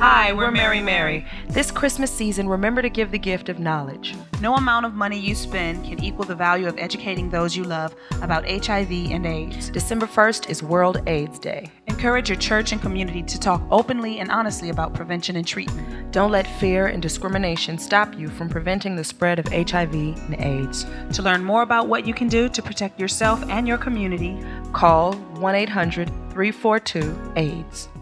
Hi, we're Mary Mary. This Christmas season, remember to give the gift of knowledge. No amount of money you spend can equal the value of educating those you love about HIV and AIDS. December 1st is World AIDS Day. Encourage your church and community to talk openly and honestly about prevention and treatment. Don't let fear and discrimination stop you from preventing the spread of HIV and AIDS. To learn more about what you can do to protect yourself and your community, call 1-800-342-AIDS.